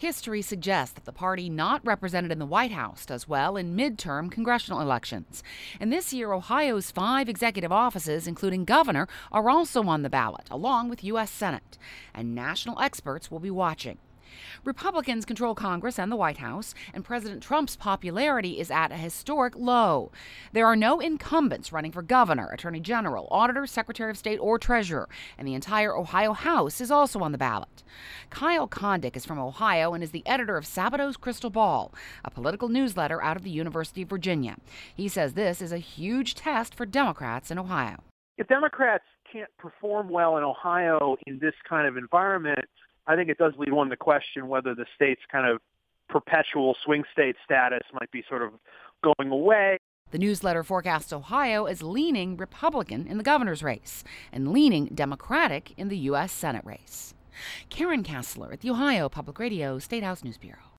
History suggests that the party not represented in the White House does well in midterm congressional elections. And this year, Ohio's 5 executive offices, including governor, are also on the ballot, along with U.S. Senate. And national experts will be watching. Republicans control Congress and the White House, and President Trump's popularity is at a historic low. There are no incumbents running for governor, attorney general, auditor, secretary of state, or treasurer, and the entire Ohio House is also on the ballot. Kyle Kondik is from Ohio and is the editor of Sabato's Crystal Ball, a political newsletter out of the University of Virginia. He says this is a huge test for Democrats in Ohio. If Democrats can't perform well in Ohio in this kind of environment, I think it does lead one to question whether the state's kind of perpetual swing state status might be sort of going away. The newsletter forecasts Ohio as leaning Republican in the governor's race and leaning Democratic in the U.S. Senate race. Karen Kassler at the Ohio Public Radio State House News Bureau.